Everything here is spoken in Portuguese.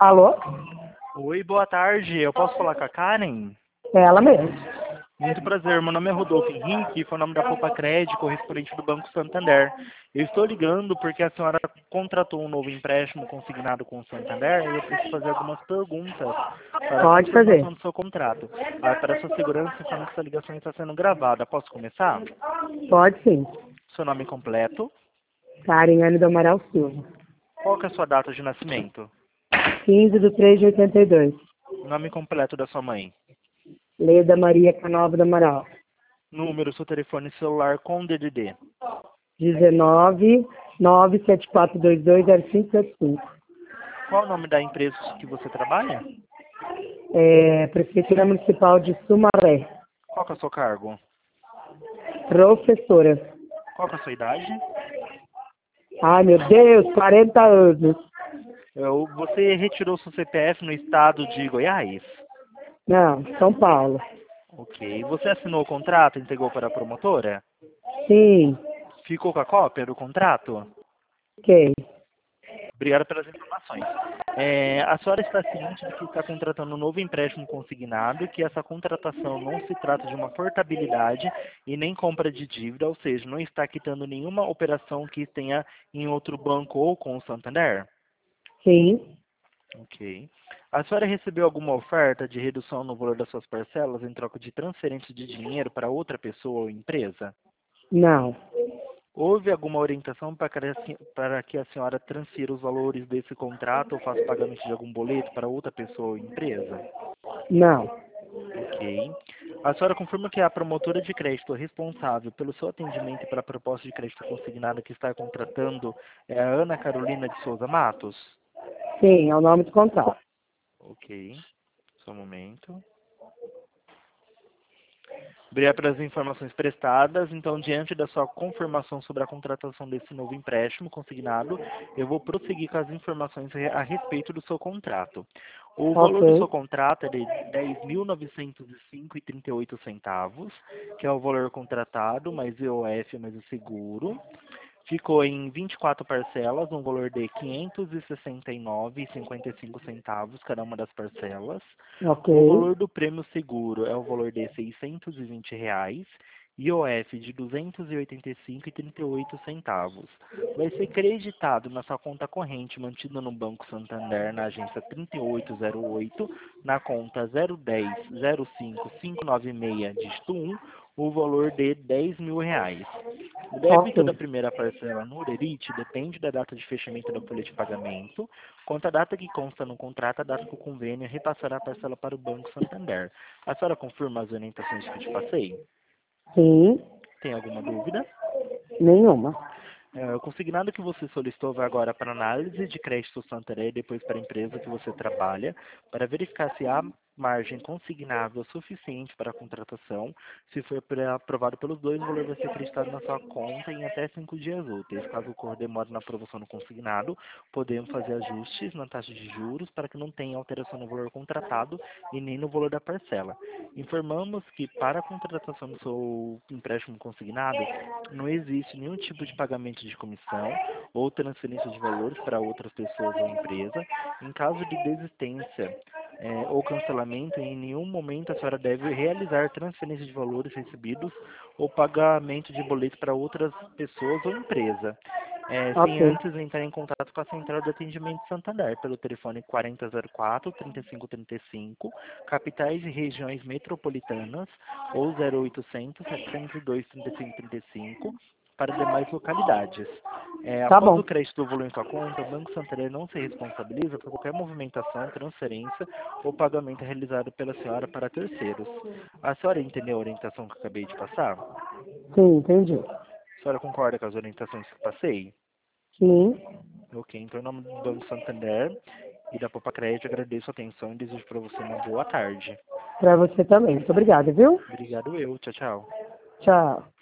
Alô? Oi, boa tarde. Eu posso falar com a Karen? É ela mesmo. Muito prazer. Meu nome é Rodolfo Henrique, foi o nome da Poupa Crédito, correspondente do Banco Santander. Eu estou ligando porque a senhora contratou um novo empréstimo consignado com o Santander e eu preciso fazer algumas perguntas para a Pode fazer. confirmação do seu contrato. Para sua segurança, informo que essa ligação está sendo gravada. Posso começar? Pode sim. Seu nome completo. Karen do Amaral Silva. Qual que é a sua data de nascimento? 15/3/82. Nome completo da sua mãe. Leda Maria Canova do Amaral. Número, seu telefone celular com DDD. 19/974220575. Qual o nome da empresa que você trabalha? Prefeitura Municipal de Sumaré. Qual que é o seu cargo? Professora. Qual que é a sua idade? Ai, meu Deus, 40 anos. Você retirou seu CPF no estado de Goiás? Não, São Paulo. Ok. Você assinou o contrato e entregou para a promotora? Sim. Ficou com a cópia do contrato? Ok. Obrigado pelas informações. A senhora está ciente de que está contratando um novo empréstimo consignado, que essa contratação não se trata de uma portabilidade e nem compra de dívida, ou seja, não está quitando nenhuma operação que tenha em outro banco ou com o Santander? Sim. Ok. A senhora recebeu alguma oferta de redução no valor das suas parcelas em troca de transferência de dinheiro para outra pessoa ou empresa? Não. Houve alguma orientação para que a senhora transfira os valores desse contrato ou faça pagamento de algum boleto para outra pessoa ou empresa? Não. Ok. A senhora confirma que a promotora de crédito responsável pelo seu atendimento e pela proposta de crédito consignada que está contratando é a Ana Carolina de Souza Matos? Sim, é o nome do contrato. Ok. Só um momento. Obrigado pelas informações prestadas. Então, diante da sua confirmação sobre a contratação desse novo empréstimo consignado, eu vou prosseguir com as informações a respeito do seu contrato. O valor do seu Ok. contrato é de R$ 10.905,38, que é o valor contratado, mais IOF, mais o seguro. Ficou em 24 parcelas, um valor de R$ 569,55 cada uma das parcelas. Ok. O valor do prêmio seguro é o valor de R$ 620, IOF de R$ 285,38. Vai ser creditado na sua conta corrente mantida no Banco Santander, na agência 3808, na conta 010-05596, dígito 1, o valor de R$ 10.000. O Ok. débito da primeira parcela no Orerite depende da data de fechamento da folha de pagamento, quanto à data que consta no contrato, a data que o convênio repassará a parcela para o Banco Santander. A senhora confirma as orientações que eu te passei? Sim. Tem alguma dúvida? Nenhuma. O consignado que você solicitou vai agora para análise de crédito Santander e depois para a empresa que você trabalha, para verificar se há margem consignável suficiente para a contratação. Se for aprovado pelos dois, o valor vai ser acreditado na sua conta em até 5 dias úteis. Caso ocorra demora na aprovação do consignado, podemos fazer ajustes na taxa de juros para que não tenha alteração no valor contratado e nem no valor da parcela. Informamos que para a contratação do seu empréstimo consignado, não existe nenhum tipo de pagamento de comissão ou transferência de valores para outras pessoas ou empresa. Em caso de desistência ou cancelamento, em nenhum momento a senhora deve realizar transferência de valores recebidos ou pagamento de boleto para outras pessoas ou empresa. Sem Ok. antes entrar em contato com a Central de Atendimento Santander pelo telefone 4004-3535, capitais e regiões metropolitanas, ou 0800-702-3535, para demais localidades. Tá Após bom. o crédito do volume em sua conta, o Banco Santander não se responsabiliza por qualquer movimentação, transferência ou pagamento realizado pela senhora para terceiros. A senhora entendeu a orientação que eu acabei de passar? Sim, entendi. A senhora concorda com as orientações que eu passei? Sim. Ok, então em nome do Banco Santander e da Poupa Crédito, agradeço a atenção e desejo para você uma boa tarde. Pra você também. Muito obrigada, viu? Obrigado eu, tchau, tchau. Tchau.